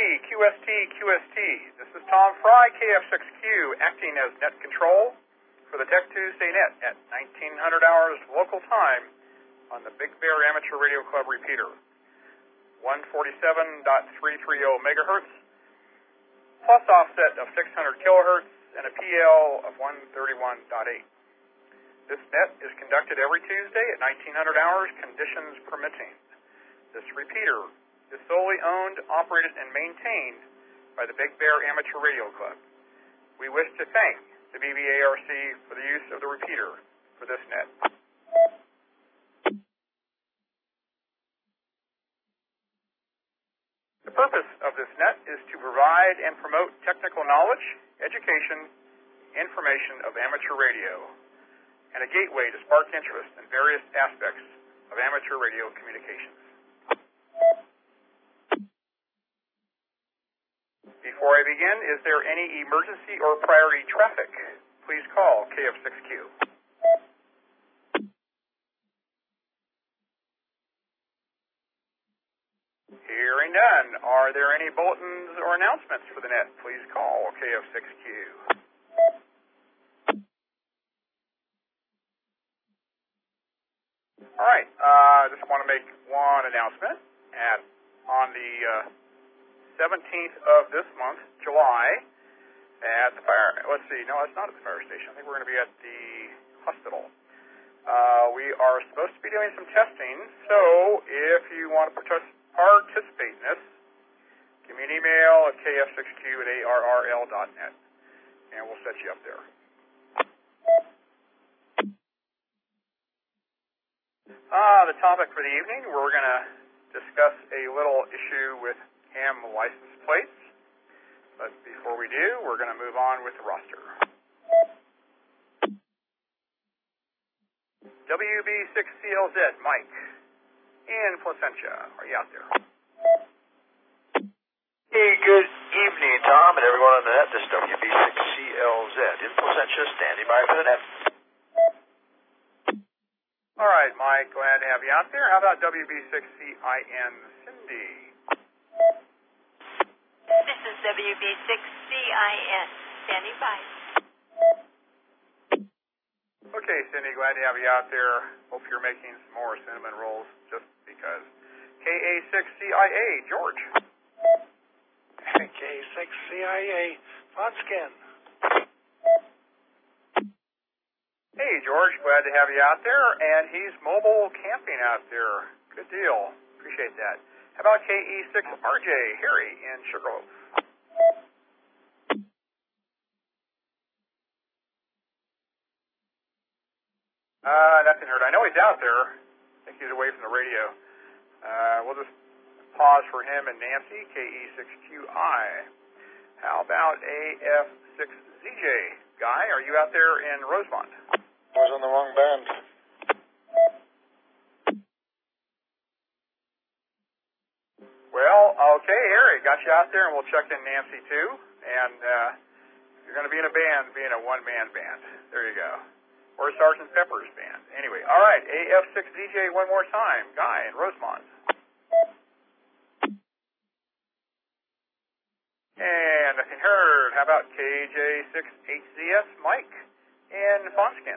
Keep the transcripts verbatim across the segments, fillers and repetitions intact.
Q S T, Q S T. This is Tom Fry, K F six Q, acting as net control for the Tech Tuesday Net at nineteen hundred hours local time on the Big Bear Amateur Radio Club repeater. one forty-seven point three three zero megahertz, plus offset of six hundred kilohertz, and a P L of one thirty-one point eight. This net is conducted every Tuesday at nineteen hundred hours, conditions permitting. This repeater is solely owned, operated, and maintained by the Big Bear Amateur Radio Club. We wish to thank the B B A R C for the use of the repeater for this net. The purpose of this net is to provide and promote technical knowledge, education, information of amateur radio, and a gateway to spark interest in various aspects of amateur radio communications. Before I begin, is there any emergency or priority traffic? Please call K F six Q. Hearing none, are there any bulletins or announcements for the net? Please call K F six Q. All right, I uh, just want to make one announcement. At on the uh, seventeenth of this month, July, at the fire, let's see, no, it's not at the fire station. I think we're going to be at the hospital. Uh, we are supposed to be doing some testing, so if you want to partic- participate in this, give me an email at k f six q at a r r l dot net, and we'll set you up there. Uh, the topic for the evening, we're going to discuss a little issue with ham license plates. But before we do, we're going to move on with the roster. W B six C L Z, Mike, in Placentia. Are you out there? Hey, good evening, Tom, and everyone on the net. This is W B six C L Z in Placentia, standing by for the net. All right, Mike, glad to have you out there. How about W B six C I N, Cindy? This is W B six C I N, standing by. Okay, Cindy, glad to have you out there. Hope you're making some more cinnamon rolls just because. K A six C I A, George. K A six C I A, Fonskin. Hey, George, glad to have you out there. And he's mobile camping out there. Good deal. Appreciate that. How about K E six R J, Harry, in Sugarloaf? Uh, nothing heard. I know he's out there. I think he's away from the radio. Uh, we'll just pause for him and Nancy, K E six Q I. How about A F six Z J? Guy, are you out there in Rosemont? I was on the wrong band. Well, okay, Harry, got you out there, and we'll check in Nancy, too. And uh, you're going to be in a band, being a one-man band. There you go. Or a Sergeant Pepper's band. Anyway, all right, A F six Z J one more time. Guy in Rosemont. And nothing heard. How about K J six H Z S, Mike in Fonskin?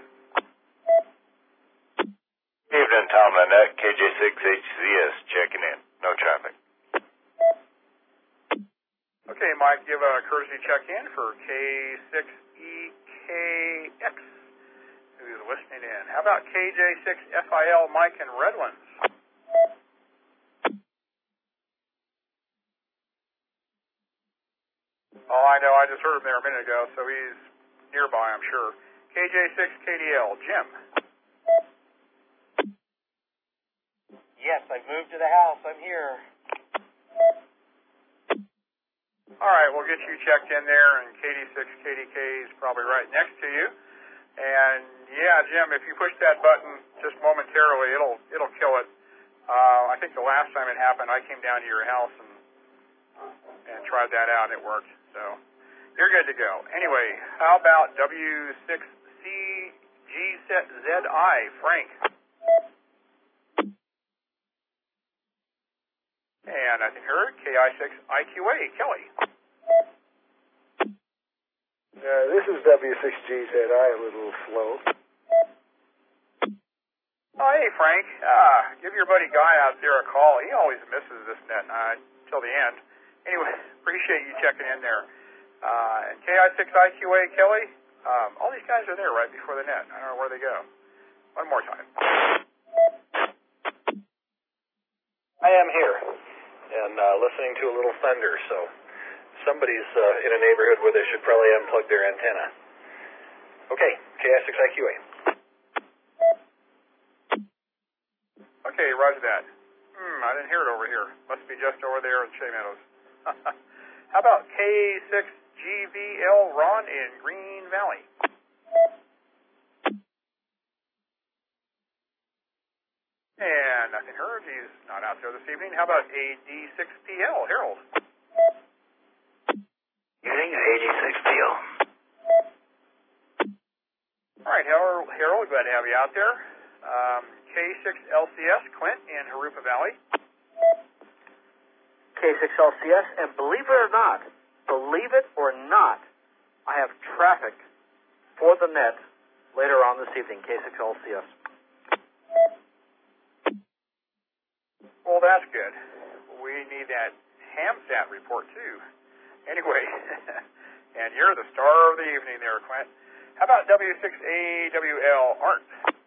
Evening, Tom Lynette, K J six H Z S, checking in. No traffic. Okay, Mike, give a courtesy check-in for K six E K X, who's listening in. How about K J six F I L, Mike in Redlands? Oh, I know, I just heard him there a minute ago, so he's nearby, I'm sure. K J six K D L, Jim. Yes, I've moved to the house. I'm here. All right, we'll get you checked in there, and K D six K D K is probably right next to you. And yeah, Jim, if you push that button just momentarily, it'll it'll kill it. Uh, I think the last time it happened, I came down to your house and and tried that out, and it worked. So you're good to go. Anyway, how about W six C G Z I, Frank? And nothing heard. K I six I Q A, Kelly. Uh, this is W six G Z I, a little slow. Oh, hey, Frank. Uh, give your buddy Guy out there a call. He always misses this net uh, till the end. Anyway, appreciate you checking in there. Uh, and K I six I Q A, Kelly, um, all these guys are there right before the net. I don't know where they go. One more time. I am here and uh, listening to a little thunder, so somebody's uh, in a neighborhood where they should probably unplug their antenna. Okay, K I six I Q A. Okay, roger that. Hmm, I didn't hear it over here. Must be just over there in Shea Meadows. How about K six G V L Ron in Green Valley? And nothing heard. He's not out there this evening. How about A D six P L, Harold? Evening, A D six P L. All right, Harold, Harold, glad to have you out there. Um, K six L C S, Clint in Harupa Valley. K six L C S, and believe it or not, believe it or not, I have traffic for the net later on this evening, K six L C S. Well, that's good. We need that Hamsat report, too. Anyway, and you're the star of the evening there, Clint. How about W six A W L, Art?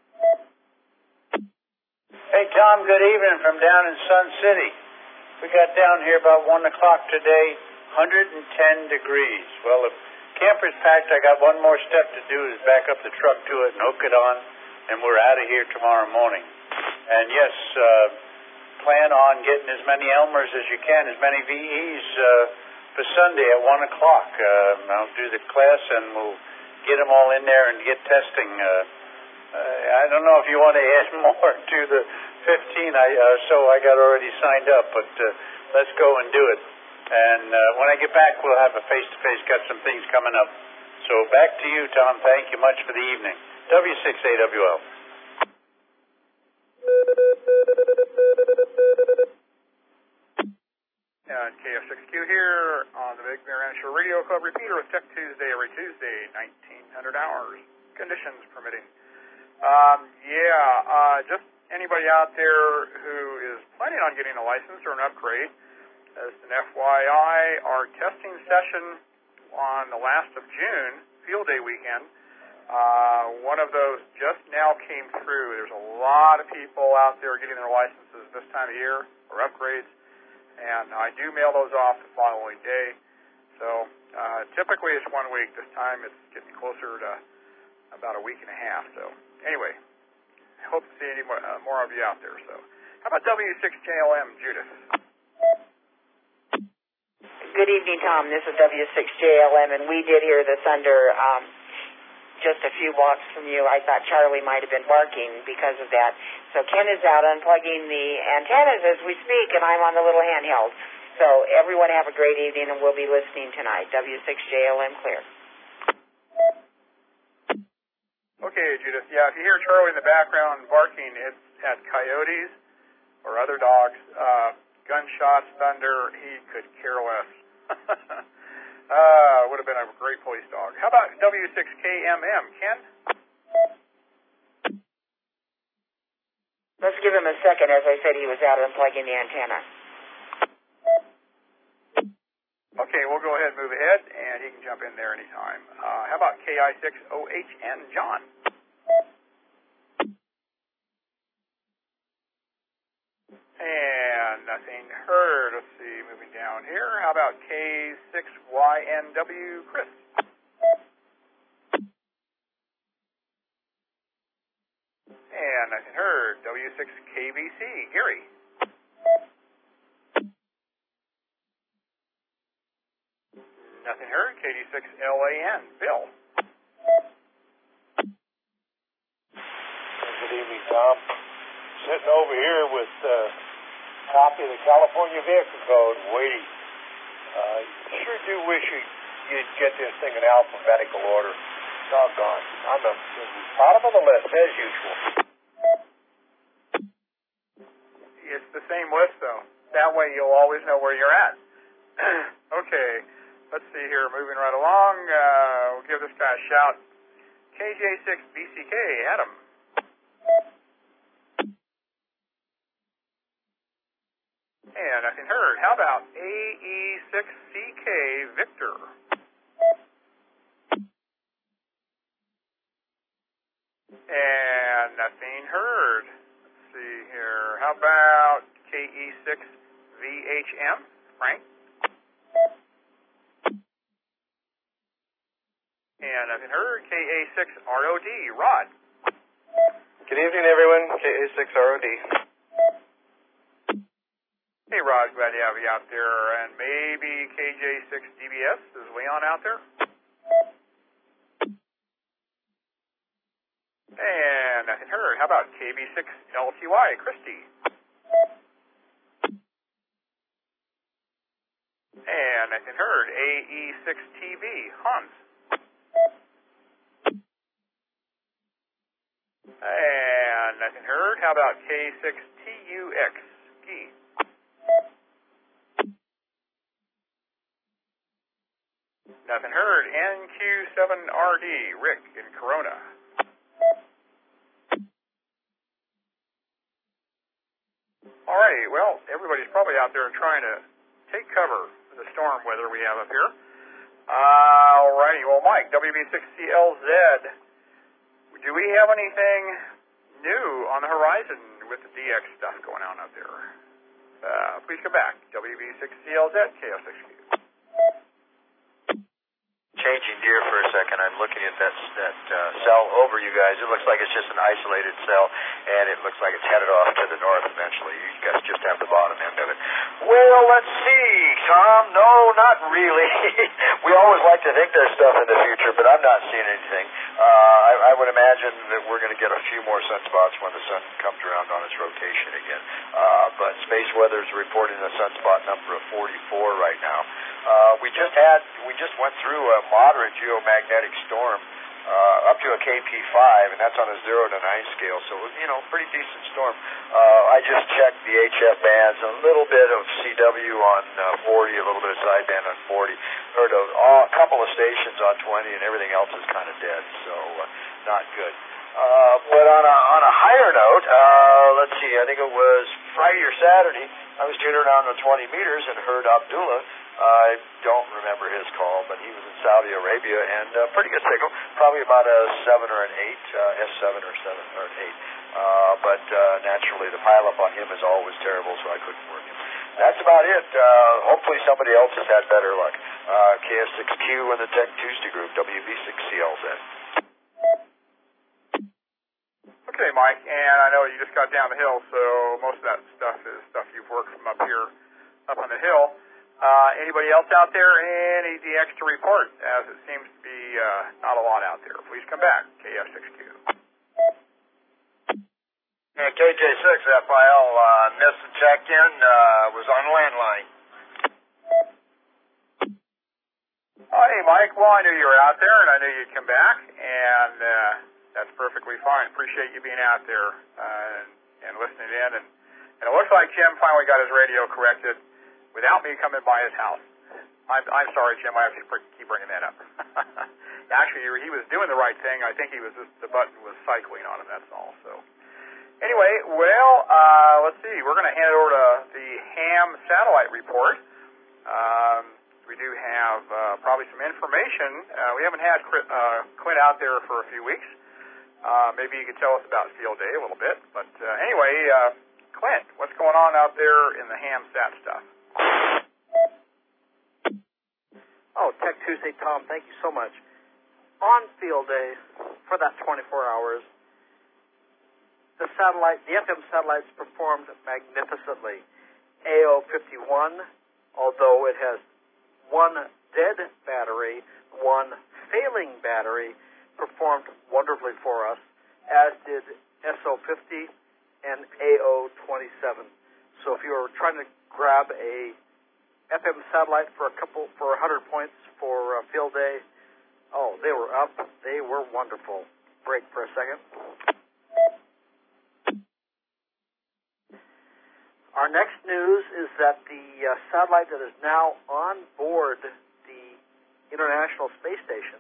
Hey, Tom, good evening from down in Sun City. We got down here about one o'clock today, one hundred ten degrees. Well, if camper's packed, I got one more step to do is back up the truck to it and hook it on, and we're out of here tomorrow morning. And yes, uh, plan on getting as many Elmers as you can, as many V Es uh, for Sunday at one o'clock. Uh, I'll do the class and we'll get them all in there and get testing. Uh, uh, I don't know if you want to add more to the fifteen I, uh, so I got already signed up, but uh, let's go and do it. And uh, when I get back, we'll have a face-to-face, got some things coming up. So back to you, Tom. Thank you much for the evening. W six A W L. And K F six Q here on the Big Bear Amateur Radio Club repeater with Tech Tuesday every Tuesday, nineteen hundred hours, conditions permitting. Um, yeah, uh, just anybody out there who is planning on getting a license or an upgrade, as an F Y I, our testing session on the last of June, Field Day weekend, uh, one of those just now came through. There's a lot of people out there getting their licenses this time of year or upgrades, and I do mail those off the following day. So uh, typically it's one week. This time it's getting closer to about a week and a half. So anyway, I hope to see any more, uh, more of you out there. So how about W six J L M, Judith? Good evening, Tom. This is W six J L M, and we did hear the thunder um, just a few blocks from you. I thought Charlie might have been barking because of that. So Ken is out unplugging the antennas as we speak, and I'm on the little handheld. So everyone have a great evening, and we'll be listening tonight. W six J L M clear. Okay, Judith. Yeah, if you hear Charlie in the background barking, it's at coyotes or other dogs. Uh, gunshots, thunder, he could care less. uh, would have been a great police dog. How about W six K M M, Ken? Let's give him a second. As I said, he was out unplugging the antenna. Okay, we'll go ahead and move ahead, and he can jump in there anytime. Uh, how about K I six O H N, John? And nothing heard. Let's see, moving down here. How about K six Y N W, Chris? And nothing heard. W six K B C, Gary. Nothing heard. K D six L A N, Bill. Good evening, Tom. Sitting over here with a uh, copy of the California Vehicle Code, waiting. Uh, sure do wish you, you'd get this thing in alphabetical order. Doggone. I'm the bottom of the list, as usual. It's the same list, though. That way you'll always know where you're at. Okay, let's see here. Moving right along. Uh, we'll give this guy a shout. K J six B C K, Adam. And nothing heard. How about A E six C K, Victor? And nothing heard. Let's see here. How about K E six V H M, Frank? And nothing heard. K A six R O D, Rod. Good evening, everyone. K A six R O D. Hey, Rod, glad to have you out there. And maybe K J six D B S, is Leon out there? And nothing heard. How about K B six L T Y, Christy? And nothing heard. A E six T V, Hans? And nothing heard. How about K six T U X, Ski? Nothing heard. N Q seven R D, Rick in Corona. All right, well, everybody's probably out there trying to take cover in the storm weather we have up here. Uh, all righty, well, Mike, W B six C L Z, do we have anything new on the horizon with the D X stuff going on up there? Uh, please come back, W B six C L Z, K F six Q. Changing gear for a second, I'm looking at that, that uh, cell over you guys. It looks like it's just an isolated cell, and it looks like it's headed off to the north eventually. You guys just have the bottom end of it. Well, let's see, Tom. No, not really. We always like to think there's stuff in the future, but I'm not seeing anything. Uh, I, I would imagine that we're going to get a few more sunspots when the sun comes around on its rotation again. Uh, but space weather is reporting a sunspot number of forty-four right now. Uh, we just had, we just went through a moderate geomagnetic storm uh, up to a K P five, and that's on a zero to nine scale, so, you know, pretty decent storm. Uh, I just checked the H F bands, a little bit of C W on uh, forty, a little bit of sideband on forty, heard a, a couple of stations on twenty, and everything else is kind of dead, so uh, not good. Uh, but on a, on a higher note, uh, let's see, I think it was Friday or Saturday, I was tuning around to twenty meters and heard Abdullah. I don't remember his call, but he was in Saudi Arabia, and uh, pretty good signal, probably about a seven or an eight, uh, S seven or seven or an eight. Uh, but uh, naturally, the pileup on him is always terrible, so I couldn't work him. That's about it. Uh, hopefully somebody else has had better luck. Uh, K S six Q and the Tech Tuesday Group, W B six C L Z. Okay, Mike, and I know you just got down the hill, so most of that stuff is stuff you've worked from up here, up on the hill. Uh, anybody else out there? Any D X to report, as it seems to be uh, not a lot out there. Please come back, K F six Q. Yeah, K J six F I L, uh, missed the check-in, uh, was on landline. Oh, hey, Mike, well, I knew you were out there, and I knew you'd come back, and uh, that's perfectly fine. Appreciate you being out there uh, and, and listening in. And, and it looks like Jim finally got his radio corrected without me coming by his house. I'm, I'm sorry, Jim, I have to keep bringing that up. Actually, he was doing the right thing. I think he was just, the button was cycling on him, that's all. So, anyway, well, uh, let's see. We're going to hand it over to the ham satellite report. Um, we do have uh, probably some information. Uh, we haven't had uh, Clint out there for a few weeks. Uh, maybe you could tell us about Field Day a little bit. But uh, anyway, uh, Clint, what's going on out there in the ham sat stuff? Oh, Tech Tuesday, Tom, thank you so much. On Field Day, for that twenty-four hours, the satellite, the F M satellites performed magnificently. A O fifty-one, although it has one dead battery, one failing battery, performed wonderfully for us, as did S O fifty and A O twenty-seven. So if you were trying to grab a F M satellite for a couple, for one hundred points for uh, Field Day, oh, they were up. They were wonderful. Break for a second. Our next news is that the uh, satellite that is now on board the International Space Station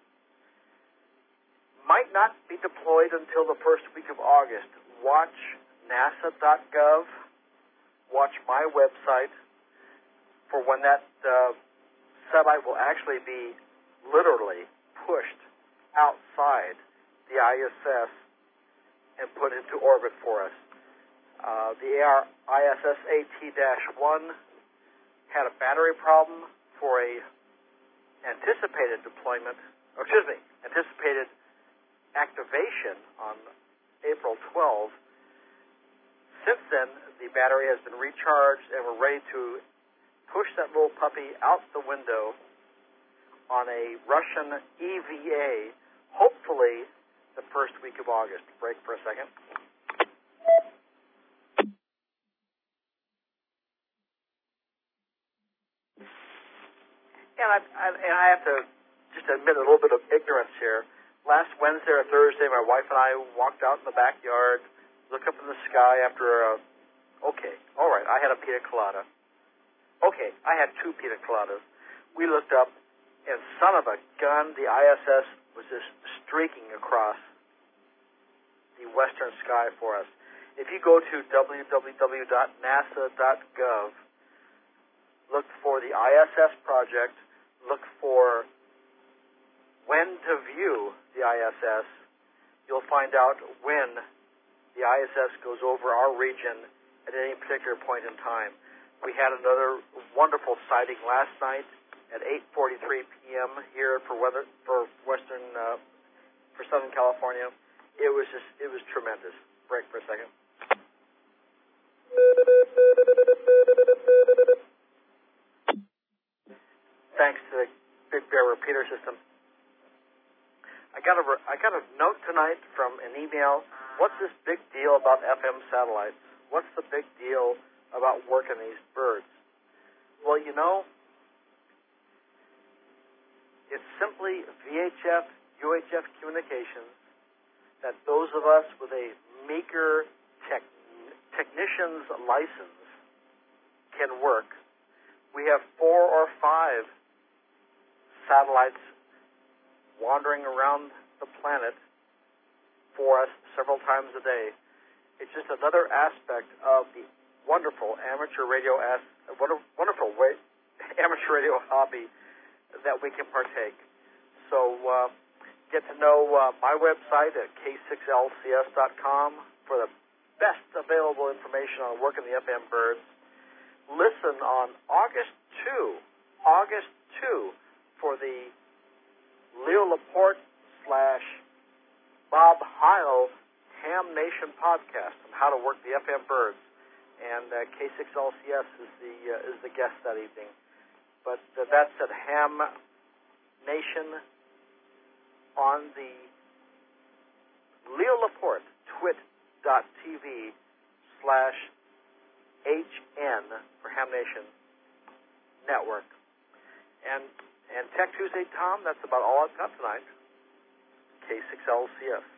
might not be deployed until the first week of August. Watch nasa dot gov, watch my website for when that uh, satellite will actually be literally pushed outside the I S S and put into orbit for us. Uh, the I S S A T one had a battery problem for a anticipated deployment, or excuse me, anticipated activation on April twelfth. Since then, the battery has been recharged and we're ready to push that little puppy out the window on a Russian E V A, hopefully the first week of August. Break for a second. And I, I, and I have to just admit a little bit of ignorance here. Last Wednesday or Thursday, my wife and I walked out in the backyard, looked up in the sky after a, okay, all right, I had a pina colada. Okay, I had two pina coladas. We looked up, and son of a gun, the I S S was just streaking across the western sky for us. If you go to w w w dot nasa dot gov, look for the I S S project, look for when to view the I S S, you'll find out when the I S S goes over our region at any particular point in time. We had another wonderful sighting last night at eight forty-three p.m. here for weather for western uh, for Southern California. It was just it was tremendous. Break for a second. Thanks to the Big Bear repeater system. I got a I got a note tonight from an email. What's this big deal about F M satellites? What's the big deal about working these birds? Well, you know, it's simply V H F, U H F communications that those of us with a meager tech, technician's license can work. We have four or five satellites wandering around the planet for us several times a day. It's just another aspect of the wonderful amateur radio as wonderful way, amateur radio hobby that we can partake. So uh, get to know uh, my website at k six l c s dot com for the best available information on working the F M birds. Listen on August second, August second for the Leo Laporte slash Bob Heil Ham Nation podcast on how to work the F M birds, and uh, K six L C S is the uh, is the guest that evening. But uh, that's at Ham Nation on the Leo Laporte twit dot t v slash H N for Ham Nation Network. And and Tech Tuesday, Tom, that's about all I've got tonight. K six L C S.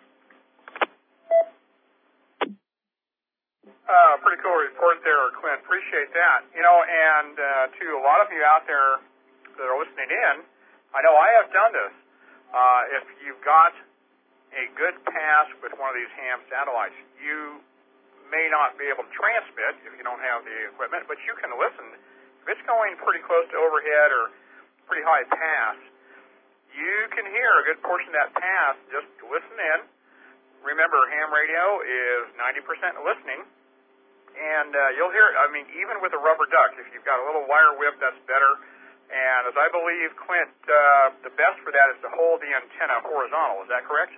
Uh, pretty cool report there, Clint. Appreciate that. You know, and uh, to a lot of you out there that are listening in, I know I have done this. Uh, if you've got a good pass with one of these ham satellites, you may not be able to transmit if you don't have the equipment, but you can listen. If it's going pretty close to overhead or pretty high pass, you can hear a good portion of that pass. Just listen in. Remember, ham radio is ninety percent listening, and uh, you'll hear it. I mean, even with a rubber duck, if you've got a little wire whip, that's better. And as I believe, Clint, uh, the best for that is to hold the antenna horizontal. Is that correct?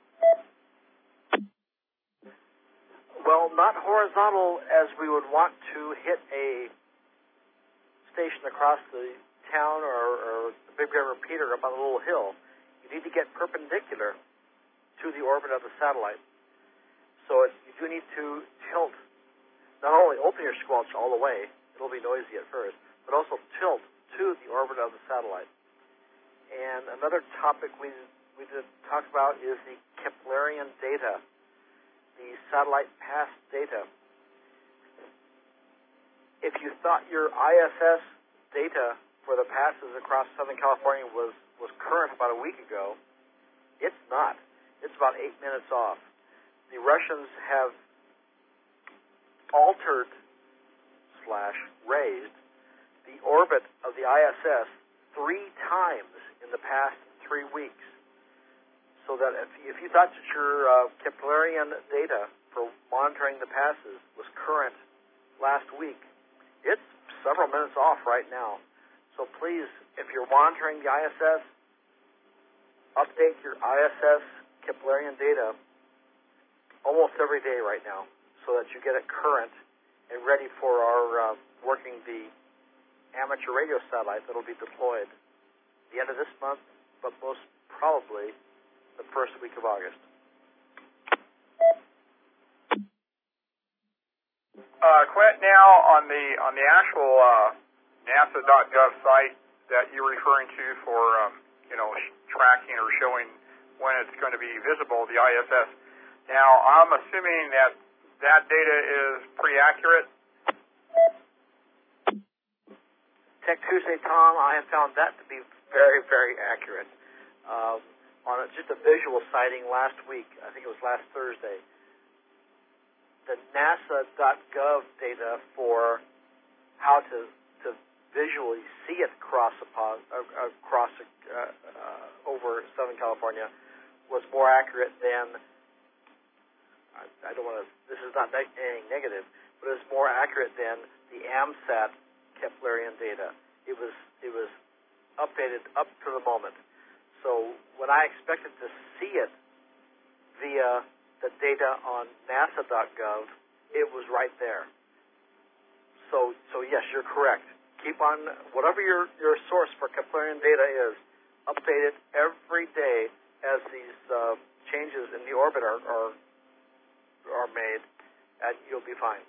Well, not horizontal as we would want to hit a station across the town or, or the Big Bear repeater up on a little hill. You need to get perpendicular to the orbit of the satellite. So it, you do need to tilt, not only open your squelch all the way, it'll be noisy at first, but also tilt to the orbit of the satellite. And another topic we we did talk about is the Keplerian data, the satellite path data. if you thought your I S S data for the passes across Southern California was, was current about a week ago, it's not. It's about eight minutes off. The Russians have altered slash raised the orbit of the I S S three times in the past three weeks. So that if, if you thought that your uh, Keplerian data for monitoring the passes was current last week, it's several minutes off right now. So please, if you're monitoring the I S S, update your I S S Keplerian data almost every day right now so that you get it current and ready for our uh, working the amateur radio satellite that will be deployed at the end of this month, but most probably the first week of August. Uh, Quint, now on the on the actual uh, NASA dot gov site that you're referring to for um, you know sh- tracking or showing when it's going to be visible, the I S S. Now I'm assuming that that data is pretty accurate. Tech Tuesday, Tom, I have found that to be very, very accurate. Um, on a, just a visual sighting last week, I think it was last Thursday, the NASA dot gov data for how to to visually see it cross upon, uh, across uh, uh, over Southern California was more accurate than, I, I don't want to, this is not anything negative, but it was more accurate than the AMSAT Keplerian data. It was it was updated up to the moment. So when I expected to see it via the data on NASA dot gov, it was right there. So so yes, you're correct. Keep on, whatever your, your source for Keplerian data is, update it every day as these uh, changes in the orbit are, are are made, and you'll be fine.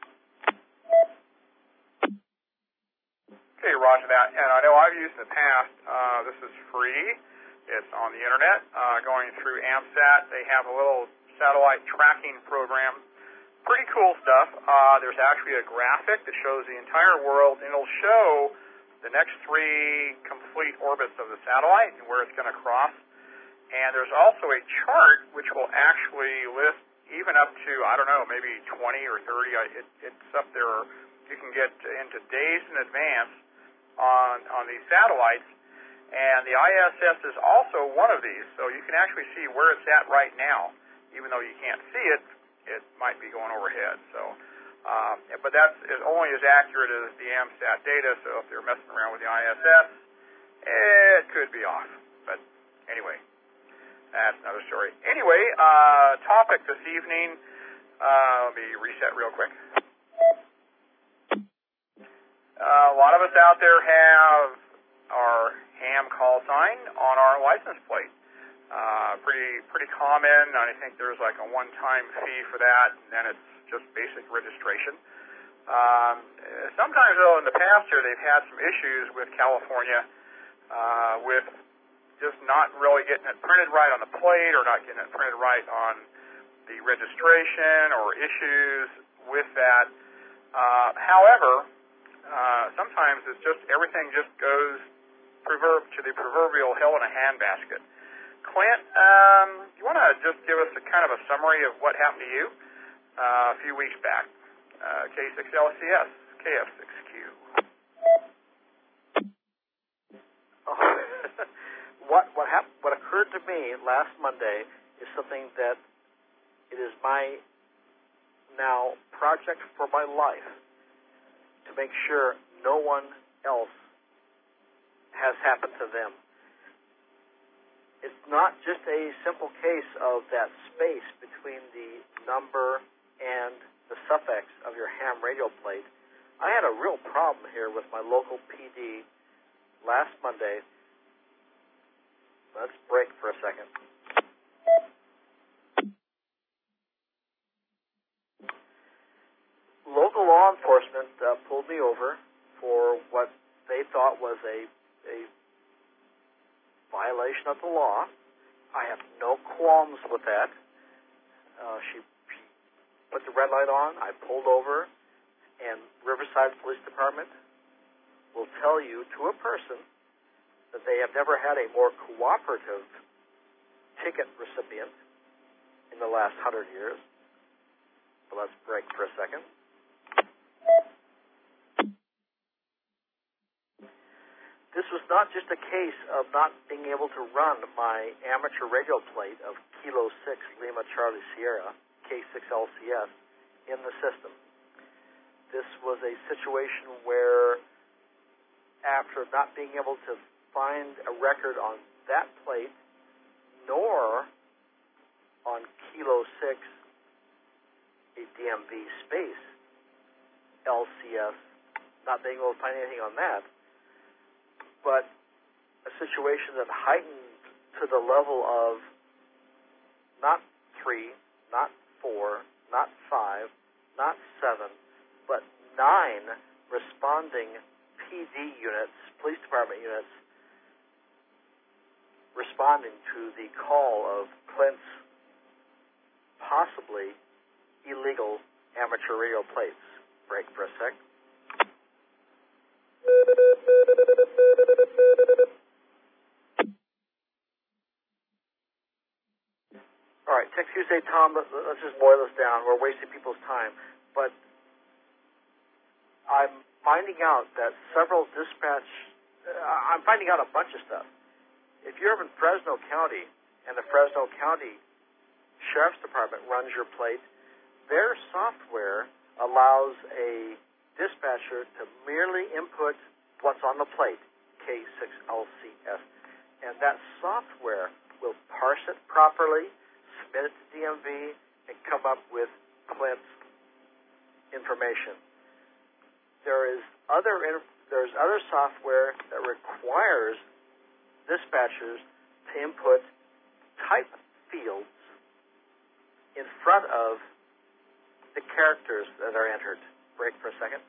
Okay, roger that. And I know I've used in the past, uh, this is free. It's on the internet, uh, going through AMSAT. They have a little satellite tracking program. Pretty cool stuff. Uh, there's actually a graphic that shows the entire world, and it'll show the next three complete orbits of the satellite and where it's going to cross. And there's also a chart which will actually list even up to, I don't know, maybe twenty or thirty. It, it's up there. You can get into days in advance on on these satellites, and the I S S is also one of these, so you can actually see where it's at right now. Even though you can't see it, it might be going overhead. So, um, but that's is only as accurate as the AMSAT data, so if they're messing around with the I S S, it could be off. But anyway, that's another story. Anyway, uh, topic this evening, uh, let me reset real quick. Uh, a lot of us out there have our ham call sign on our license plate. Uh, pretty pretty common. I think there's like a one-time fee for that, and then it's just basic registration. Um, sometimes, though, in the past here, they've had some issues with California uh, with just not really getting it printed right on the plate or not getting it printed right on the registration or issues with that. Uh, however, Uh, sometimes it's just everything just goes proverb to the proverbial hell in a handbasket. Clint, um, you want to just give us a kind of a summary of what happened to you uh, a few weeks back? Uh, K six L C S, K F six Q. Oh, what what happened? What occurred to me last Monday is something that it is my now project for my life to make sure no one else has happened to them. It's not just a simple case of that space between the number and the suffix of your ham radio plate. I had a real problem here with my local P D last Monday. Let's break for a second. Local law enforcement uh, pulled me over for what they thought was a, a violation of the law. I have no qualms with that. Uh, she, she put the red light on. I pulled over, And Riverside Police Department will tell you to a person that they have never had a more cooperative ticket recipient in the last hundred years. So let's break for a second. This was not just a case of not being able to run my amateur radio plate of Kilo six Lima Charlie Sierra, K six L C S, in the system. This was a situation where, after not being able to find a record on that plate, nor on Kilo six, a D M V space L C S, not being able to find anything on that, but a situation that heightened to the level of not three, not four, not five, not seven, but nine responding P D units, police department units, responding to the call of Clint's possibly illegal amateur radio plates. Break for a sec. All right, Tech Tuesday, Tom, let, let's just boil this down. We're wasting people's time. But I'm finding out that several dispatch, uh, I'm finding out a bunch of stuff. If you're in Fresno County and the Fresno County Sheriff's Department runs your plate, their software allows a dispatcher to merely input what's on the plate, K six L C S, and that software will parse it properly, submit it to D M V, and come up with Clint's information. There is other there's other software that requires dispatchers to input type fields in front of the characters that are entered. Break for a second.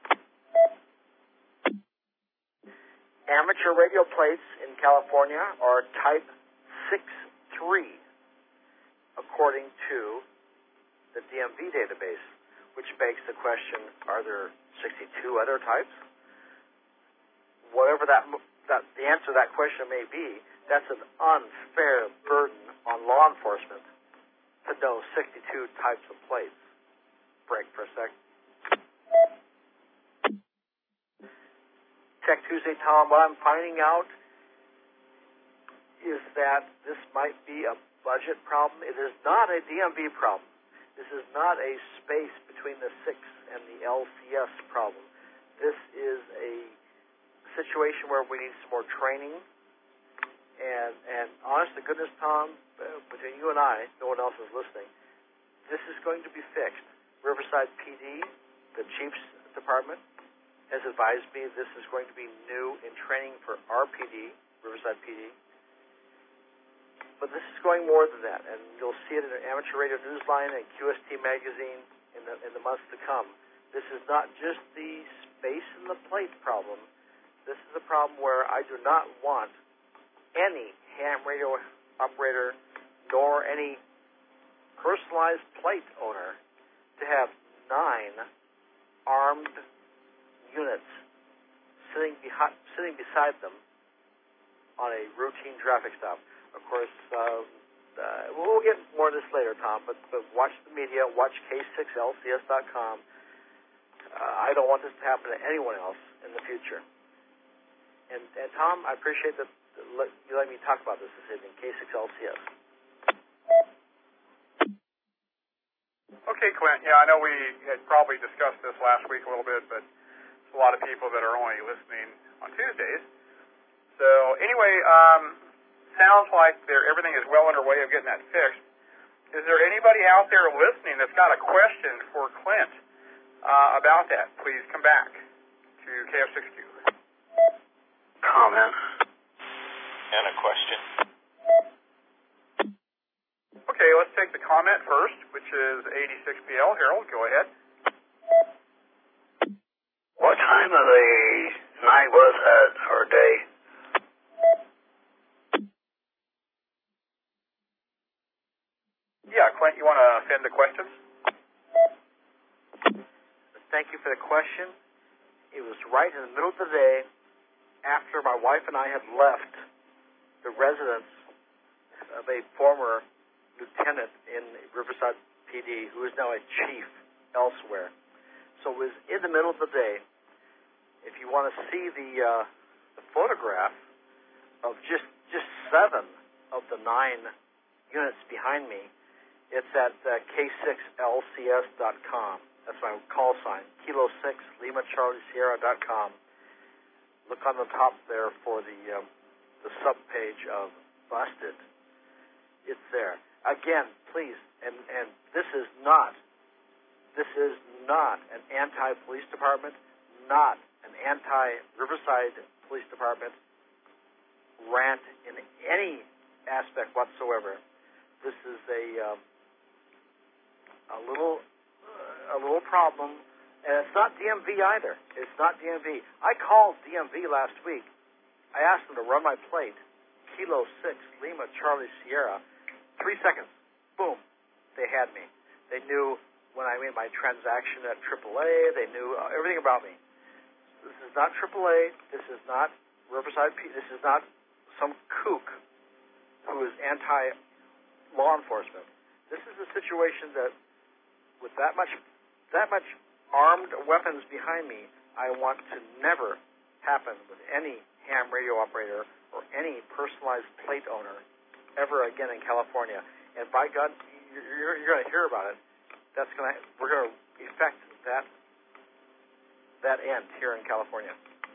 Amateur radio plates in California are type six three, according to the D M V database, which begs the question, are there sixty-two other types? Whatever that, that the answer to that question may be, that's an unfair burden on law enforcement to know sixty-two types of plates. Break for a sec. Tech Tuesday, Tom, what I'm finding out is that this might be a budget problem. It is not a D M V problem. This is not a space between the six and the L C S problem. This is a situation where we need some more training. And, and honest to goodness, Tom, uh, between you and I, no one else is listening, this is going to be fixed. Riverside P D, the Chief's Department, has advised me this is going to be new in training for R P D, Riverside P D. But this is going more than that, and you'll see it in an Amateur Radio Newsline and Q S T magazine in the, in the months to come. This is not just the space and the plate problem. This is a problem where I do not want any ham radio operator nor any personalized plate owner to have nine armed units sitting behind, sitting beside them on a routine traffic stop. Of course, uh, uh, we'll get more of this later, Tom, but, but watch the media, watch K six L C S dot com. Uh, I don't want this to happen to anyone else in the future. And, and Tom, I appreciate that you let me talk about this this evening, K six L C S. Okay, Clint. Yeah, I know we had probably discussed this last week a little bit, but there's a lot of people that are only listening on Tuesdays. So anyway, um, sounds like there everything is well underway of getting that fixed. Is there anybody out there listening that's got a question for Clint uh, about that? Please come back to K F six Q. Comment and a question. Okay, let's take the comment first, which is eighty-six P L. Harold, go ahead. What time of the night was that, or day? Yeah, Clint, you want to send the questions? thank you for the question. It was right in the middle of the day after my wife and I had left the residence of a former lieutenant in Riverside P D who is now a chief elsewhere. So it was in the middle of the day. If you want to see the, uh, the photograph of just just seven of the nine units behind me, it's at uh, K six L C S dot com. That's my call sign, Kilo six Lima Charlie Sierra dot com. Look on the top there for the um, the subpage of Busted. It's there. Again, please, and, and this is not this is not an anti-police department, not an anti-Riverside Police Department rant in any aspect whatsoever. This is a um, a little uh, a little problem, and it's not D M V either. It's not D M V. I called D M V last week. I asked them to run my plate, Kilo six Lima Charlie Sierra. Three seconds, boom, they had me. They knew when I made my transaction at triple A. They knew uh, everything about me. This is not triple A. This is not Riverside P. This is not some kook who is anti-law enforcement. This is a situation that, with that much, that much armed weapons behind me, I want to never happen with any ham radio operator or any personalized plate owner ever again in California. And by God, you're, you're going to hear about it. That's going to we're going to effect that that end here in California.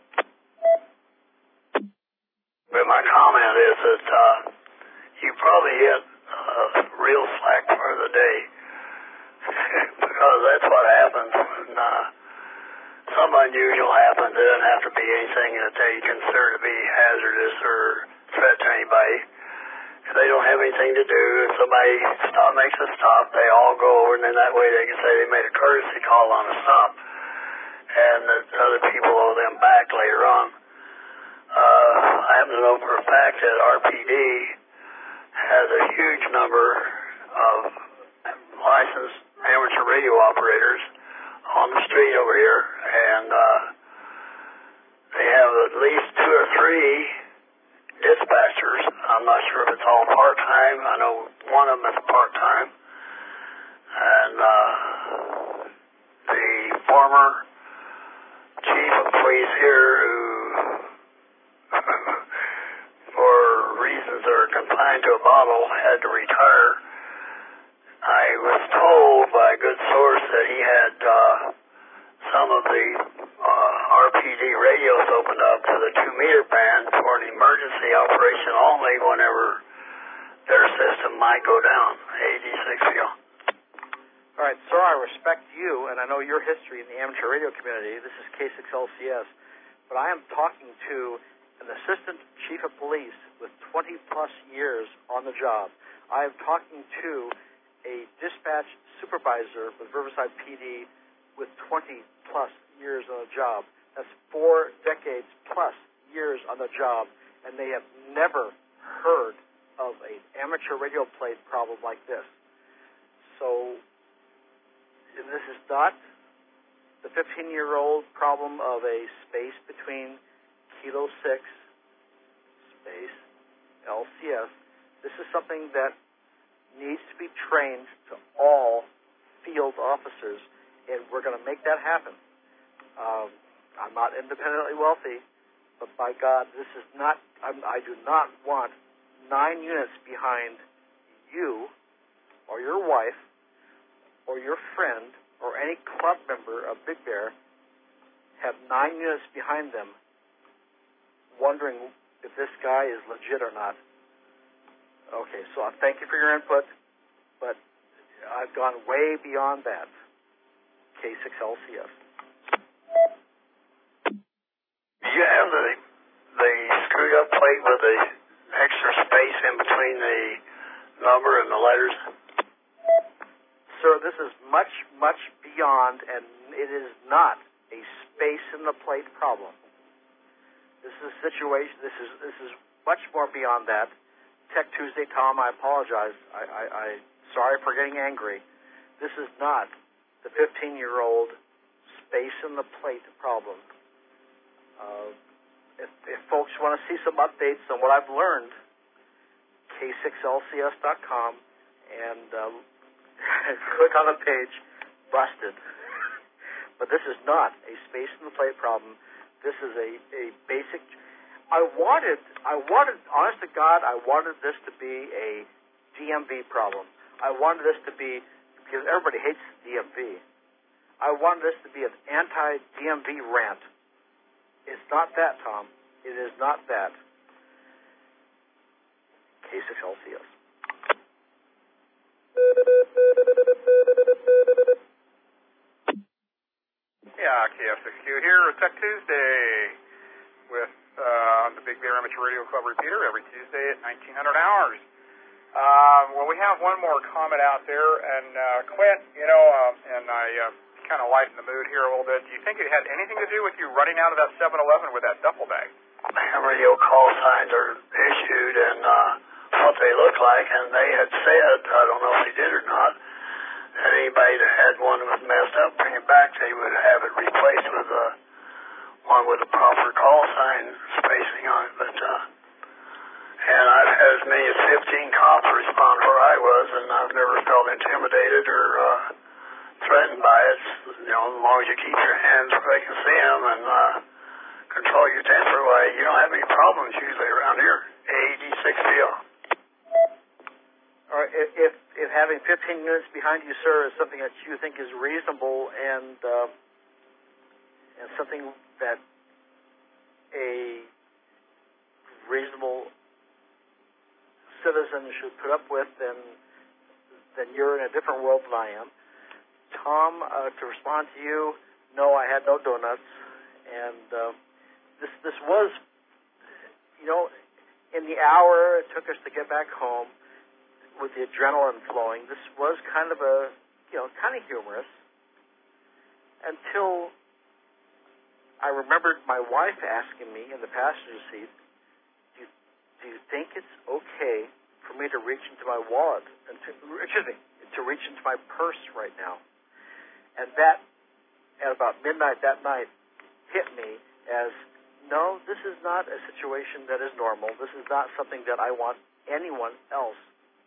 But my comment is that uh, you probably hit uh, real slack part of the day because that's what happens when uh, some unusual happens. It doesn't have to be anything that they consider to be hazardous or threat to anybody. If they don't have anything to do, if somebody stop, makes a stop, they all go over, and then that way they can say they made a courtesy call on a stop, and that other people owe them back later on. Uh, I happen to know for a fact that R P D has a huge number of licensed amateur radio operators on the street over here, and uh, they have at least two or three dispatchers. I'm not sure if it's all part-time. I know one of them is part-time. And uh, the former chief of police here, who, for reasons that are confined to a bottle, had to retire. I was told by a good source that he had uh, some of the uh, R P D radios opened up to the two-meter band for an emergency operation only whenever their system might go down. A D six field. All right, sir, I respect you, and I know your history in the amateur radio community. This is K six L C S, but I am talking to an assistant chief of police with twenty-plus years on the job. I am talking to a dispatch supervisor with Riverside P D with twenty-plus years on the job. That's four decades plus years on the job, and they have never heard of an amateur radio plate problem like this. So this is not the fifteen-year-old problem of a space between Kilo six, space, L C S. This is something that needs to be trained to all field officers, and we're going to make that happen. Um, I'm not independently wealthy, but by God, this is not, I'm, I do not want nine units behind you or your wife or your friend or any club member of Big Bear have nine units behind them wondering if this guy is legit or not. Okay, so I thank you for your input, but I've gone way beyond that. K six L C S. Do you have the the screwed up plate with the extra space in between the number and the letters? Sir, this is much, much beyond, and it is not a space in the plate problem. This is a situation. This is this is much more beyond that. Tech Tuesday, Tom, I apologize. I, I, I sorry for getting angry. This is not the fifteen-year-old space in the plate problem. Uh, if, if folks want to see some updates on what I've learned, K six L C S dot com, and uh, click on the page, Busted. But this is not a space in the plate problem. This is a, a basic. I wanted, I wanted, honest to God, I wanted this to be a D M V problem. I wanted this to be, because everybody hates D M V, I wanted this to be an anti-D M V rant. It's not that, Tom. It is not that. K six L C S. Yeah, K F six Q here, Tech Tuesday, with uh, the Big Bear Amateur Radio Club repeater every Tuesday at nineteen hundred hours. Uh, well, we have one more comment out there, and uh, Clint, you know, uh, and I uh, kind of lighten the mood here a little bit. Do you think it had anything to do with you running out of that seven eleven with that duffel bag? Radio call signs are issued and uh, what they look like, and they had said, I don't know if they did or not, that anybody that had one that was messed up, bring it back, they would have it replaced with a, one with a proper call sign spacing on it. But uh, and I've had as many as fifteen cops respond where I was, and I've never felt intimidated or uh, threatened by it. You know, as long as you keep your hands where they can see them and uh, control your temper, why you don't have any problems usually around here. A D six V O. All right, if, if having fifteen minutes behind you, sir, is something that you think is reasonable and uh, and something that a reasonable citizen should put up with, then then you're in a different world than I am. Tom, uh, to respond to you, no, I had no donuts, and uh, this this was, you know, in the hour it took us to get back home, with the adrenaline flowing, this was kind of a, you know, kind of humorous, until I remembered my wife asking me in the passenger seat, do you, do you think it's okay for me to reach into my wallet, and to, excuse me, to reach into my purse right now? And that, at about midnight that night, hit me as, no, this is not a situation that is normal. This is not something that I want anyone else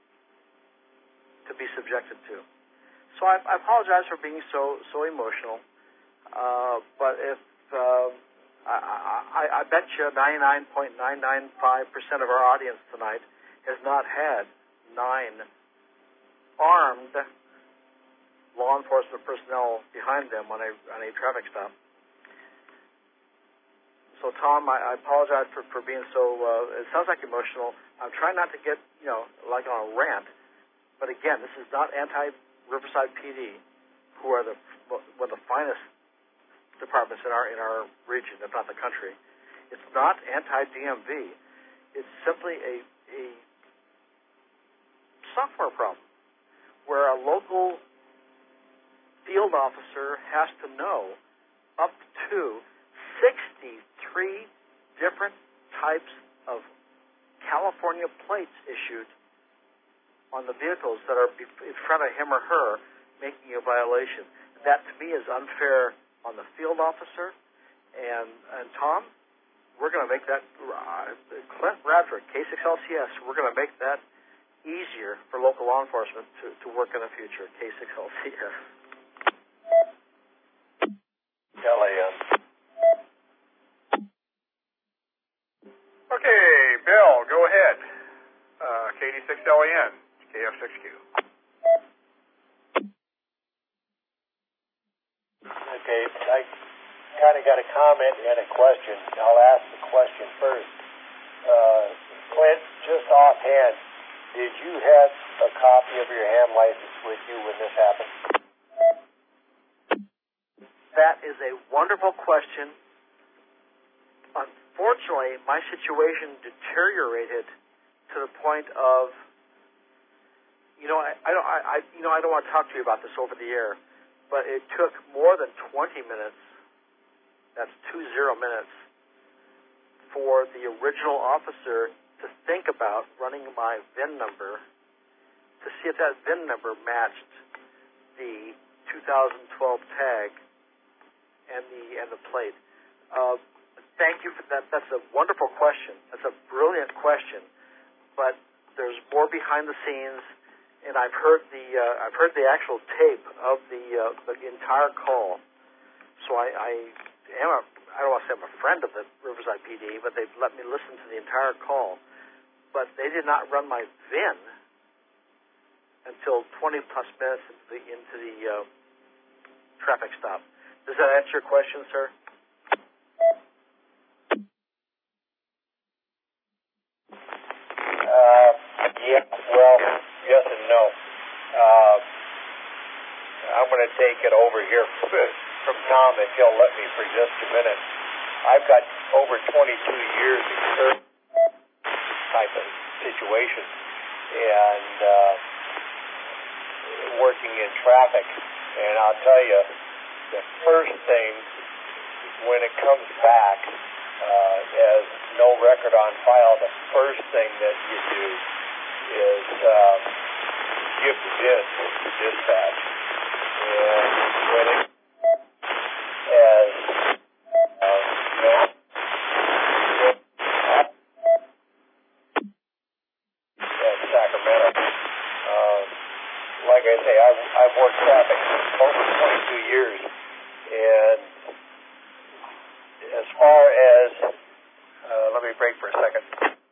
to be subjected to. So I, I apologize for being so so emotional. Uh, but if uh, I, I, I bet you ninety-nine point nine nine five percent of our audience tonight has not had nine armed law enforcement personnel behind them on a on a traffic stop. So Tom, I, I apologize for, for being so. Uh, it sounds like emotional. I'm trying not to get you know like on a rant. But again, this is not anti-Riverside P D, who are the one of the finest departments in our in our region, if not the country. It's not anti-D M V. It's simply a, a software problem where a local field officer has to know up to sixty-three different types of California plates issued on the vehicles that are in front of him or her, making a violation. That, to me, is unfair on the field officer. And, and Tom, we're going to make that, uh, Clint Radford, K six L C S, we're going to make that easier for local law enforcement to, to work in the future, K six L C S. L A N. Okay, Bill, go ahead. Uh, K D six L A N. K F six Q. Okay, I kind of got a comment and a question. I'll ask the question first. Uh, Clint, just offhand, did you have a copy of your ham license with you when this happened? That is a wonderful question. Unfortunately, my situation deteriorated to the point of, you know, I, I don't, I, I, you know, I don't want to talk to you about this over the air, but it took more than twenty minutes. That's two zero minutes for the original officer to think about running my V I N number to see if that V I N number matched the two thousand twelve tag and the and the plate. Uh, thank you for that. That's a wonderful question. That's a brilliant question. But there's more behind the scenes, and I've heard the uh, I've heard the actual tape of the uh, the entire call. So I, I am a I don't want to say I'm a friend of the Riverside P D, but they've let me listen to the entire call. But they did not run my V I N until twenty plus minutes into the, into the uh, traffic stop. Does that answer your question, sir? Uh, yeah, well, yes and no. Uh, I'm going to take it over here from Tom, if he'll let me for just a minute. I've got over twenty-two years experience type of situation, and uh, working in traffic. And I'll tell you, the first thing when it comes back uh, as no record on file, the first thing that you do is uh, give the V I N to dispatch. And when it as uh, you know, at Sacramento, uh, like I say, I've, I've worked traffic over twenty-two years, and as far as uh, let me break for a second.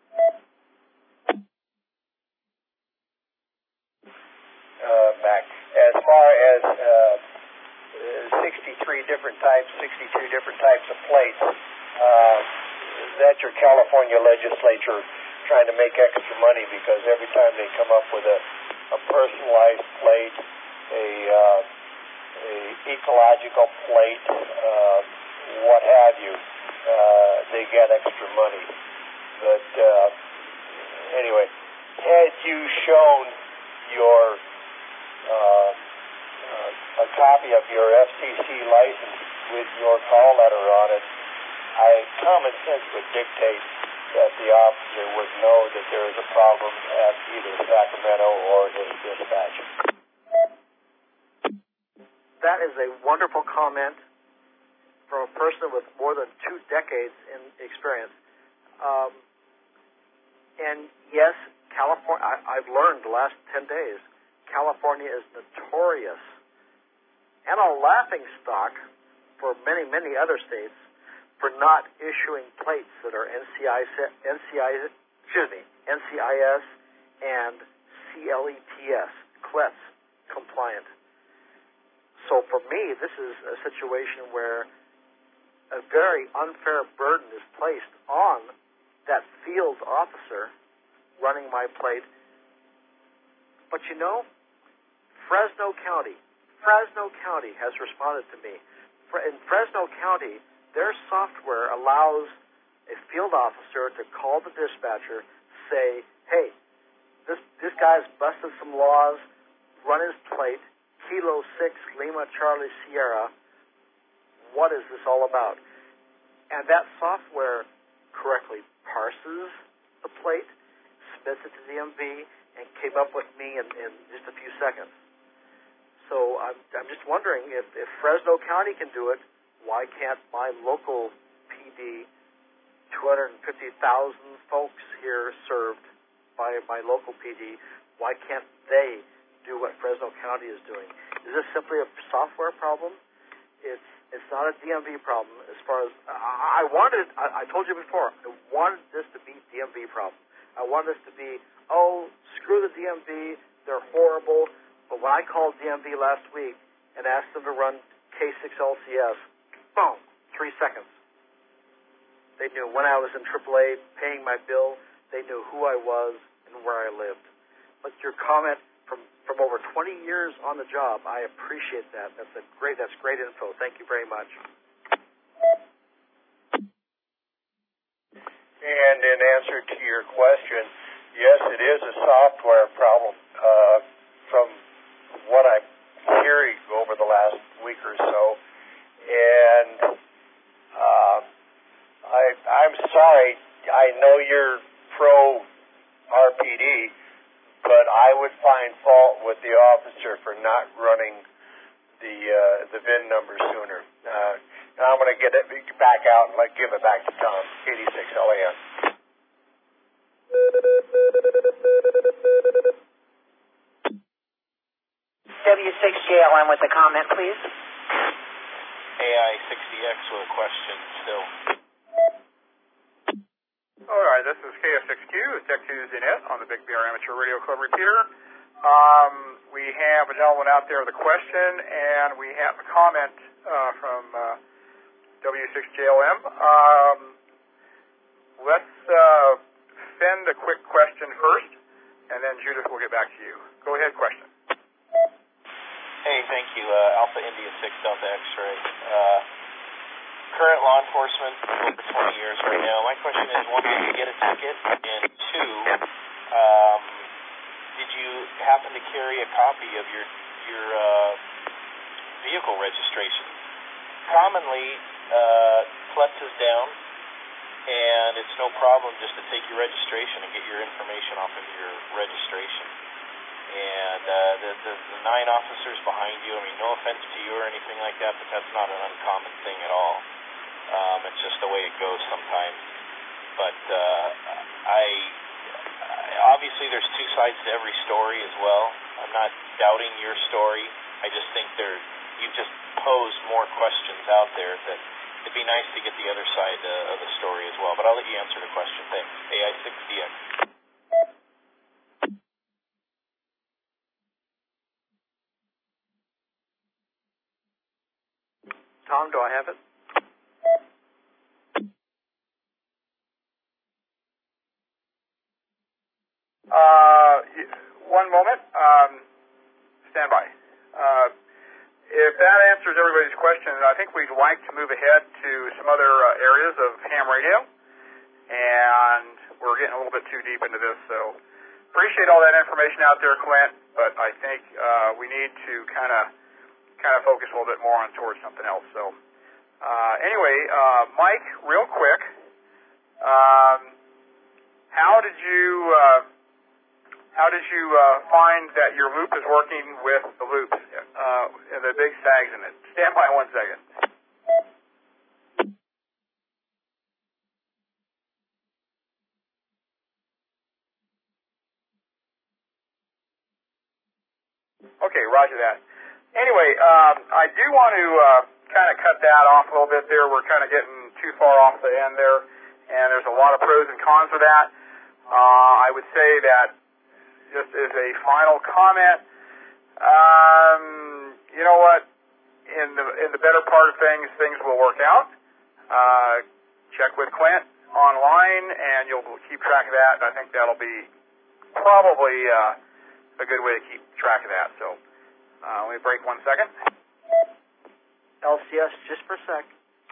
Uh, back as far as uh, sixty-three different types, sixty-two different types of plates. Uh, that's your California legislature trying to make extra money, because every time they come up with a, a personalized plate, a, uh, a ecological plate, uh, what have you, uh, they get extra money. But uh, anyway, had you shown your uh, uh, a copy of your F C C license with your call letter on it, I common sense would dictate that the officer would know that there is a problem at either Sacramento or his dispatch. That is a wonderful comment from a person with more than two decades in experience. Um, and yes, California, I, I've learned the last ten days, California is notorious and a laughing stock for many, many other states for not issuing plates that are N C I S, N C I S, excuse me, N C I S and C L E T S, C L E T S compliant. So for me, this is a situation where a very unfair burden is placed on that field officer running my plate. But you know, Fresno County, Fresno County has responded to me. In Fresno County, their software allows a field officer to call the dispatcher, say, hey, this this guy's busted some laws, run his plate, Kilo six, Lima, Charlie, Sierra, what is this all about? And that software correctly parses the plate, submits it to D M V, and came up with me in, in just a few seconds. So I'm, I'm just wondering, if, if Fresno County can do it, why can't my local P D, two hundred fifty thousand folks here served by my local P D, why can't they do what Fresno County is doing? Is this simply a software problem? It's it's not a D M V problem. As far as I, I wanted, I, I told you before, I wanted this to be D M V problem. I wanted this to be, oh, screw the D M V, they're horrible. But when I called D M V last week and asked them to run K six L C S, boom, three seconds. They knew when I was in triple A paying my bill. They knew who I was and where I lived. But your comment from, from over twenty years on the job, I appreciate that. That's a great. That's great info. Thank you very much. And in answer to your question, yes, it is a software problem. Uh, from what I'm hearing over the last week or so, and uh, I, I'm sorry. I know you're pro R P D, but I would find fault with the officer for not running the uh, the V I N number sooner. Uh, and I'm going to get it back out and let give it back to Tom, eighty-six L A N. W six J L M with a comment, please. A I sixty X with a question still. All right, this is K F six Q, Tech Tuesday Net on the Big Bear Amateur Radio Club repeater. Um, we have a gentleman out there with a question, and we have a comment uh, from uh, W six J L M. Um, let's uh, send a quick question first, and then Judith will get back to you. Go ahead, question. Hey, thank you. Uh, Alpha India six Delta X-ray. Uh, current law enforcement, over twenty years right now. My question is, one, did you get a ticket? And two, um, did you happen to carry a copy of your your uh, vehicle registration? Commonly, uh, P L E T is down, and it's no problem just to take your registration and get your information off of your registration. And uh, the, the, the nine officers behind you, I mean, no offense to you or anything like that, but that's not an uncommon thing at all. Um, it's just the way it goes sometimes. But uh, I, I obviously there's two sides to every story as well. I'm not doubting your story. I just think there you've just posed more questions out there that it'd be nice to get the other side uh, of the story as well. But I'll let you answer the question. Thanks. A I six D X. Tom, do I have it? Uh, one moment. Um, stand by. Uh, if that answers everybody's question, I think we'd like to move ahead to some other uh, areas of ham radio, and we're getting a little bit too deep into this, so appreciate all that information out there, Clint, but I think uh, we need to kind of kind of focus a little bit more on towards something else. So uh, anyway, uh, Mike, real quick, um, how did you uh, how did you uh, find that your loop is working with the loop uh, and the big sags in it? Stand by one second. Okay, roger that. Anyway, um, I do want to uh, kind of cut that off a little bit there. We're kind of getting too far off the end there, and there's a lot of pros and cons of that. Uh, I would say that just as a final comment, um, you know what? In the in the better part of things, things will work out. Uh, check with Clint online, and you'll keep track of that. I think that'll be probably uh, a good way to keep track of that. So. Uh, let me break one second. L C S, just for a sec.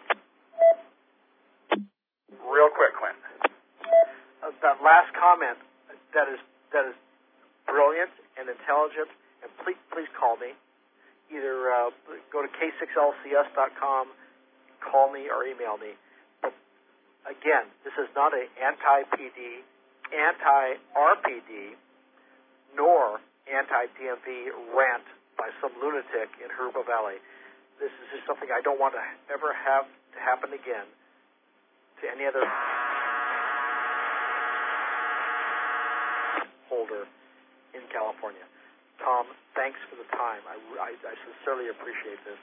Real quick, Clint. Uh, that last comment, that is that is brilliant and intelligent, and please please call me. Either uh, go to K six L C S dot com, call me, or email me. But again, this is not an anti-P D, anti-R P D, nor anti-D M V rant by some lunatic in Herba Valley. This is just something I don't want to ever have to happen again to any other holder in California. Tom, thanks for the time. I, I, I sincerely appreciate this.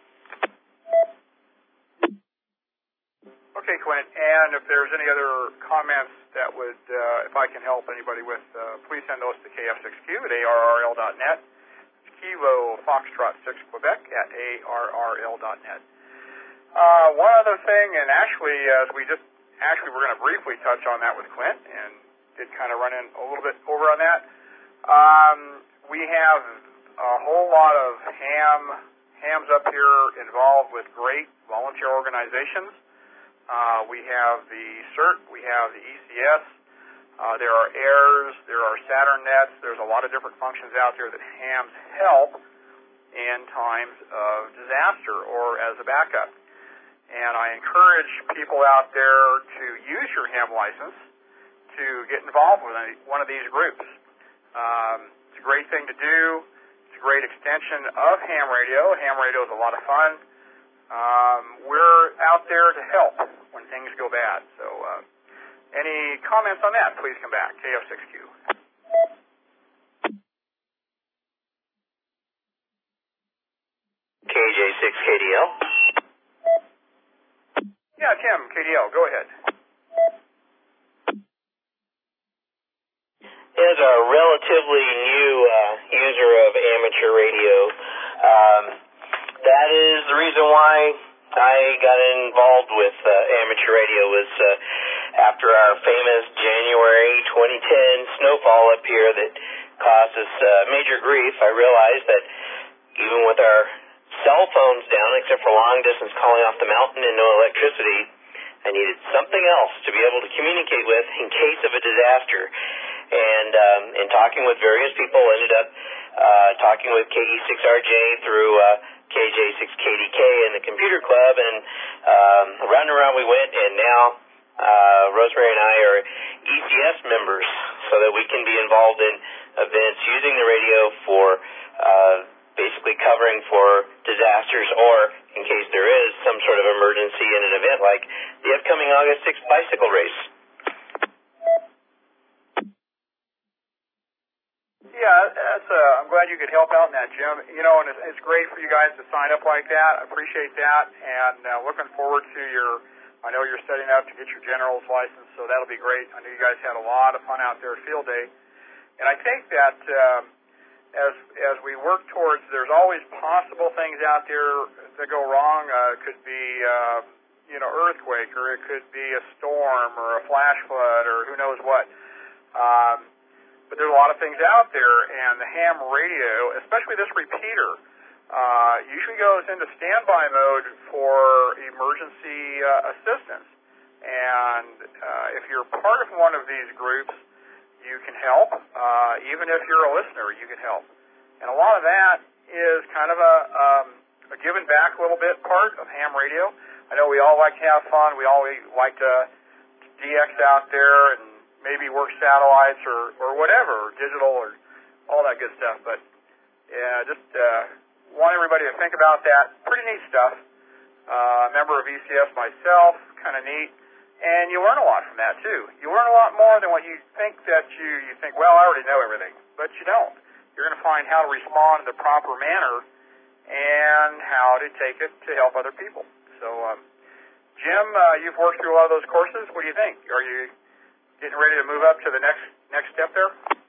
Okay, Clint, and if there's any other comments that would, uh, if I can help anybody with, uh, please send those to K F six Q at A R R L dot net. Kilo Foxtrot six Quebec at A R R L dot net. Uh, one other thing, and actually, as we just, actually we're going to briefly touch on that with Clint, and did kind of run in a little bit over on that. Um, we have a whole lot of ham, hams up here involved with great volunteer organizations. Uh, we have the C E R T, we have the E C S, uh, there are airs, there are Saturn nets, there's a lot of different functions out there that hams help in times of disaster or as a backup. And I encourage people out there to use your ham license to get involved with any, one of these groups. Um, it's a great thing to do. It's a great extension of ham radio. Ham radio is a lot of fun. Um, we're out there to help when things go bad. So uh, any comments on that, please come back. K F six Q. K J six K D L. Yeah, Tim, K D L, go ahead. As a relatively new uh, user of amateur radio, um, that is the reason why I got involved with uh, amateur radio was uh, after our famous January twenty ten snowfall up here that caused us uh, major grief. I realized that even with our cell phones down, except for long distance calling off the mountain and no electricity, I needed something else to be able to communicate with in case of a disaster. And um, in talking with various people, ended up uh, talking with K E six R J through uh, K J six K D K and the computer club, and um, around and around we went, and now uh, Rosemary and I are E C S members so that we can be involved in events using the radio for uh, basically covering for disasters, or in case there is some sort of emergency in an event like the upcoming August sixth bicycle race. Yeah, that's, uh, I'm glad you could help out in that, Jim. You know, and it's, it's great for you guys to sign up like that. I appreciate that, and uh, looking forward to your, I know you're setting up to get your general's license, so that'll be great. I know you guys had a lot of fun out there at Field Day. And I think that um, as as we work towards, there's always possible things out there that go wrong. Uh, it could be, uh, you know, earthquake, or it could be a storm, or a flash flood, or who knows what. Um, But there's a lot of things out there, and the ham radio, especially this repeater, uh, usually goes into standby mode for emergency uh, assistance. And uh, if you're part of one of these groups, you can help. Uh, even if you're a listener, you can help. And a lot of that is kind of a, um, a giving back a little bit part of ham radio. I know we all like to have fun. We all like to D X out there and maybe work satellites or, or whatever, or digital or all that good stuff. But, yeah, just uh, want everybody to think about that. Pretty neat stuff. Uh, a member of E C S myself, kind of neat. And you learn a lot from that, too. You learn a lot more than what you think that you, you think, well, I already know everything. But you don't. You're going to find how to respond in the proper manner and how to take it to help other people. So, um, Jim, uh, you've worked through a lot of those courses. What do you think? Are you getting ready to move up to the next next step there?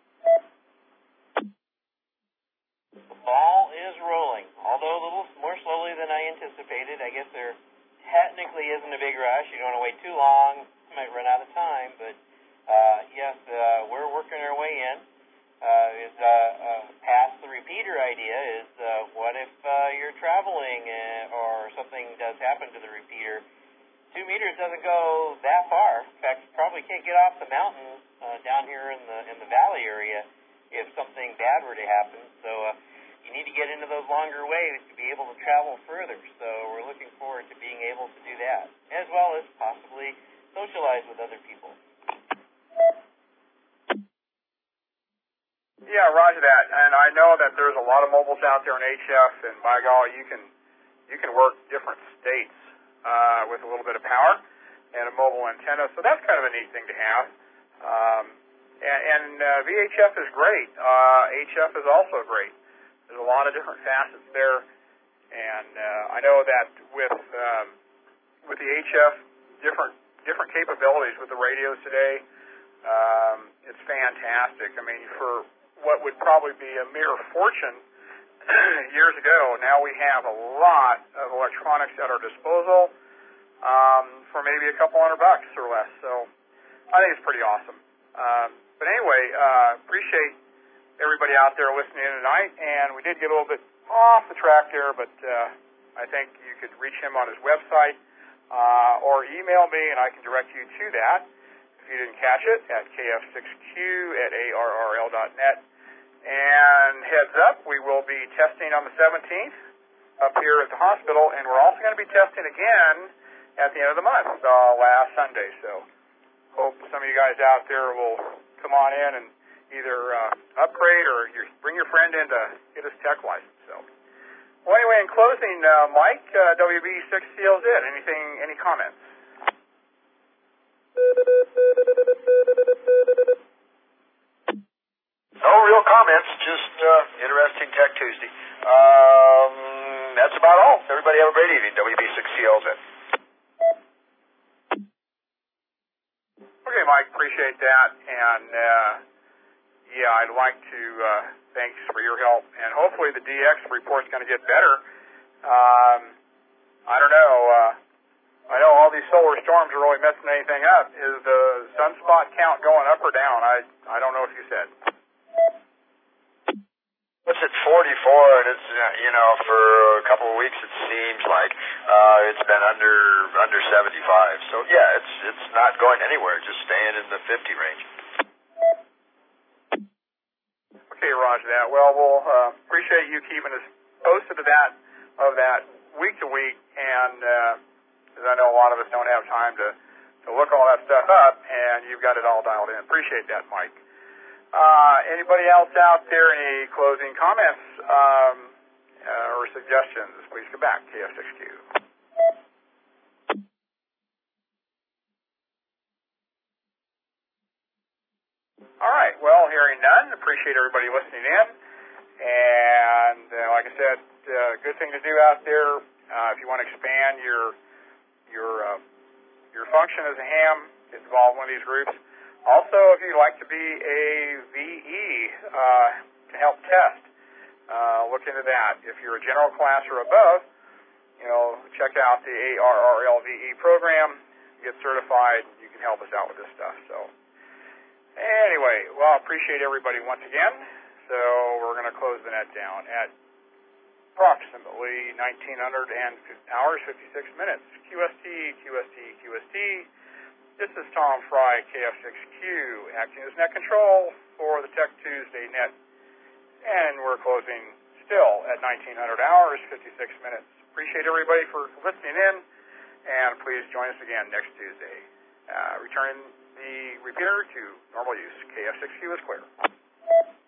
The ball is rolling, although a little more slowly than I anticipated. I guess there technically isn't a big rush. You don't want to wait too long. You might run out of time, but uh, yes, uh, we're working our way in. Uh, is uh, uh, past the repeater idea is uh, what if uh, you're traveling uh, or something does happen to the repeater? Two meters doesn't go that far. In fact, you probably can't get off the mountain uh, down here in the in the valley area if something bad were to happen. So uh, you need to get into those longer waves to be able to travel further. So we're looking forward to being able to do that, as well as possibly socialize with other people. Yeah, roger that. And I know that there's a lot of mobiles out there in H F, and by golly, you can you can work different states Uh, with a little bit of power and a mobile antenna. So that's kind of a neat thing to have. Um, and and uh, V H F is great. Uh, H F is also great. There's a lot of different facets there. And uh, I know that with um, with the H F, different different capabilities with the radios today, um, it's fantastic. I mean, for what would probably be a mere fortune years ago, now we have a lot of electronics at our disposal um, for maybe a couple hundred bucks or less. So I think it's pretty awesome. Um, but anyway, uh, appreciate everybody out there listening in tonight. And we did get a little bit off the track there, but uh, I think you could reach him on his website uh, or email me, and I can direct you to that if you didn't catch it, at K F six Q at A R R L dot net. And heads up, we will be testing on the seventeenth up here at the hospital, and we're also going to be testing again at the end of the month, uh, last Sunday. So hope some of you guys out there will come on in and either uh, upgrade or your, bring your friend in to get his tech license. So Well, anyway, in closing, uh, Mike, uh, W B six C L Z, anything, any comments? No real comments, just uh, interesting Tech Tuesday. Um, that's about all. Everybody have a great evening, W B six C L Z. Okay, Mike, appreciate that. And, uh, yeah, I'd like to uh, thanks for your help. And hopefully the D X report's going to get better. Um, I don't know. Uh, I know all these solar storms are really messing anything up. Is the sunspot count going up or down? I, I don't know if you said. It's at forty-four, and it's, uh, you know, for a couple of weeks it seems like uh, it's been under under seventy-five. So, yeah, it's it's not going anywhere, just staying in the fifty range. Okay, roger that. Well, we'll uh, appreciate you keeping us posted of that, of that week to week, and uh, as I know a lot of us don't have time to, to look all that stuff up, and you've got it all dialed in. Appreciate that, Mike. Uh, anybody else out there, any closing comments um, uh, or suggestions? Please come back, K F six Q. All right, well, hearing none, appreciate everybody listening in. And uh, like I said, uh, good thing to do out there uh, if you want to expand your your uh, your function as a ham, get involved in one of these groups. Also, if you'd like to be a V E uh, to help test, uh, look into that. If you're a general class or above, you know, check out the A R R L V E program, get certified, you can help us out with this stuff. So, anyway, well, I appreciate everybody once again. So, we're going to close the net down at approximately nineteen hundred hours, fifty-six minutes. Q S T, Q S T, Q S T. This is Tom Fry, K F six Q, acting as net control for the Tech Tuesday net. And we're closing still at nineteen hundred hours, fifty-six minutes. Appreciate everybody for listening in, and please join us again next Tuesday. Uh, returning the repeater to normal use. K F six Q is clear.